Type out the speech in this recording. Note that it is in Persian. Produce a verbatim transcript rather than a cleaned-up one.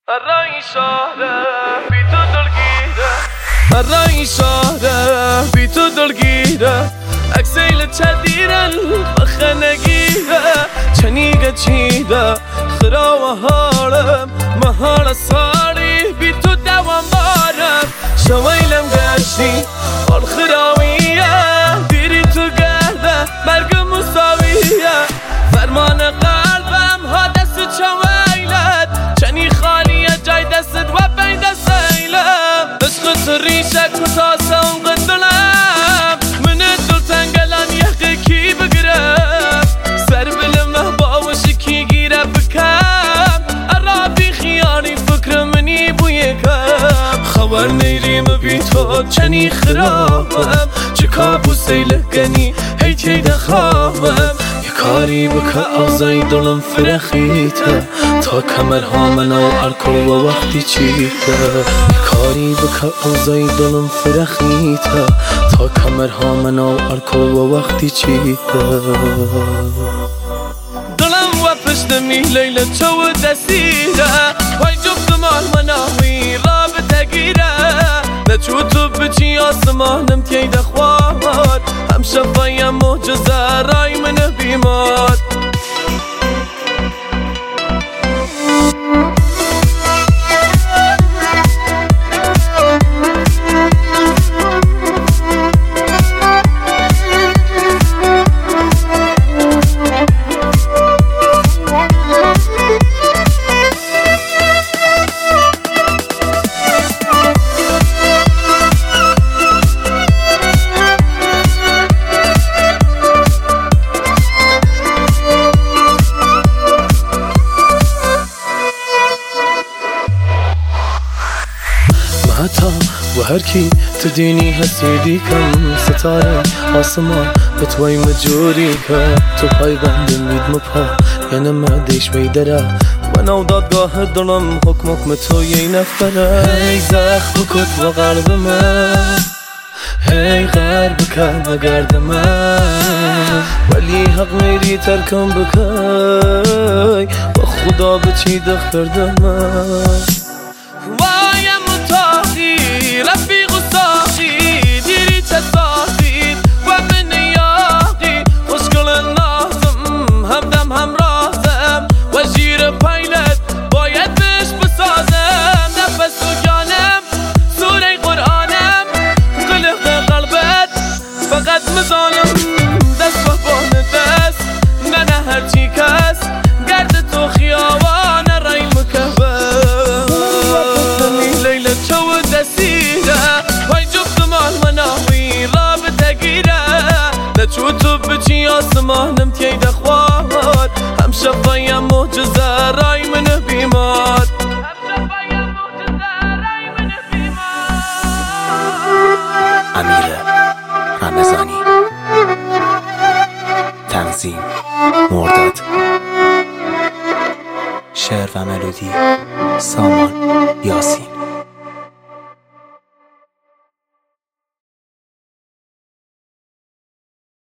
الرأي شهره بی تو دلگیره الرأی شهره بی تو دلگیره اکسیل چدیرن بخه نگیره چنیگه چیده خرا و حالم مهار سالی بی تو دوام بارم شویلم گشتی آل خراویه دیری تو گرده مرگ مساویه فرمان قلبم ها دست چویلت چنی خالیه جای دست و بین دست ایلم عشق تو ریشک و تاسه اون قدلم من دل تنگلان یقه کی بگرم سر بلمه باوشی کی گیره بکم عرابی خیانی فکر منی بوی کم خبر نیریم بی تو چنی خرابم چه کابوسی لگنی هی تیده خوابم کاری بکه آزای دلم فرخیته تا کمرها منو الکل و وقتی چیده کاری بکه آزای دلم فرخیته تا کمرها منو الکل و وقتی چیده دلم و پشتمی لیل چو دستیره وای جفت مال مناوی رابطه گیره نچو تو بچی آسمانم تیده خواد هم شفایم معجزه رای من بیمار و هر کی تو دینی هستی کم ستاره آسمان به توی مجوری که تو پای بند مید مپا یعنی مدیش بیدره و نو دادگاه دلم حکم حکم تو یه نفره هی زخم کت و قلب من هی غرب کن و گرد من ولی حق میری ترکم بکی و خدا به چی دختر من رفیق و ساقی دیری چه ساقی و من یاقی خوشگل نازم همدم همرازم و جیر پیلت باید بهش بسازم نفس و جانم سوره قرآنم قلق قلبت فقط مزانم دست و بان دست نه نه هرچی کس گرد تو خیابان رای مکبر لیل چو دستی وای جفت مال مناوی رابطه گیره نچو تو بچی آسمانم تیده خواد هم شفایم معجزه رای من بیمار امیر رمضانی تنظیم مرداد شعر و ملودی سامان یاسین